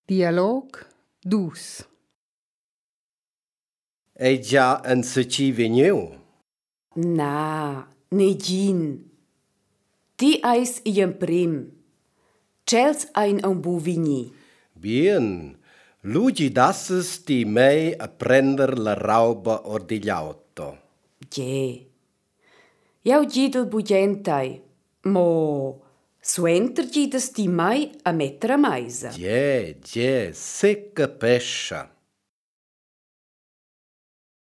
Dialog dus. Ei già en ci vegniu? Na, negin. Ti eis ien prim. Cels ein bu vigni. Bien, lugi dasses di mei a prender la rauba ordigliauto. Je. Jau gidel bugentai. Mo, suenter gides ti mai a mettere a meisa. Secca pescia.